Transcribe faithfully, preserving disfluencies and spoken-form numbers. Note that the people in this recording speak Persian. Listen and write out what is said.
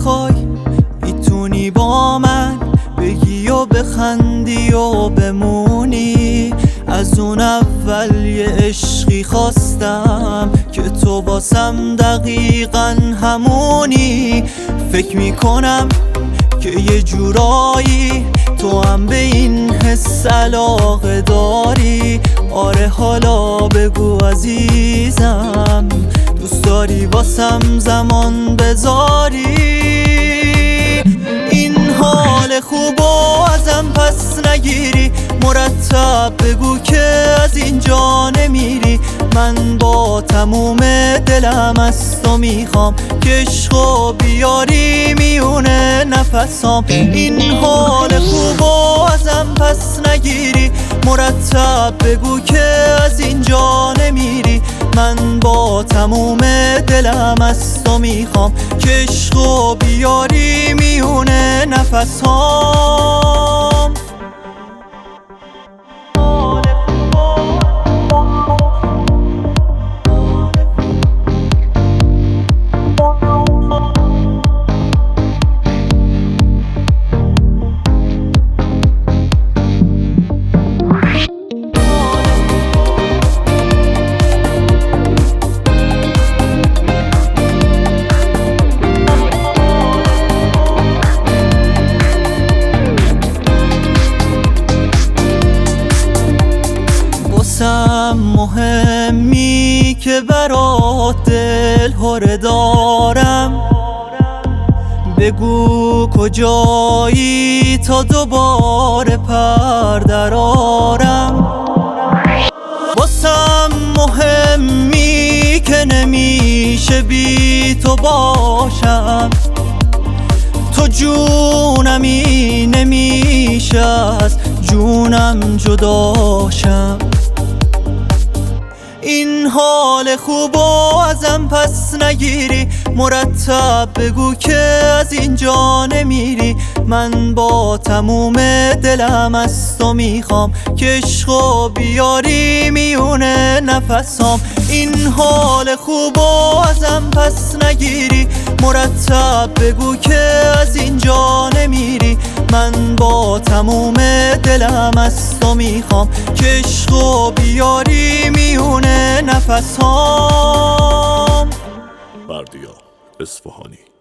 بخوای میتونی با من بگی و بخندی و بمونی. از اون اول یه عشقی خواستم که تو واسم دقیقا همونی. فکر میکنم که یه جورایی تو هم به این حس علاقه داری. آره حالا بگو عزیزم دوست داری واسم زمان بذاری. این حال خوبو ازم پس نگیری، مرتب بگو که از اینجا نمیری. من با تموم دلم از تو میخوام که عشقو بیاری میونه نفسام. این حال خوبو ازم پس نگیری، مرتب بگو که از اینجا نمیری. من با تموم دلم از تو میخوام که عشقو بیاری میونه نفسام. مهمی که برات دل هره دارم، بگو کجایی تا دوباره پر درارم. واسم مهمی که نمیشه بی تو باشم، تو جونمی نمیشه از جونم جداشم. این حال خوبو ازم پس نگیری، مرتب بگو که از اینجا نمیری. من با تموم دلم از تو میخوام که عشقو بیاری میونه نفسام. این حال خوبو ازم پس نگیری، مرتب بگو که از اینجا نمیری. من با تموم دلم از تو میخوام که عشقو بیاری میونه نفسام. بردیا اصفهانی.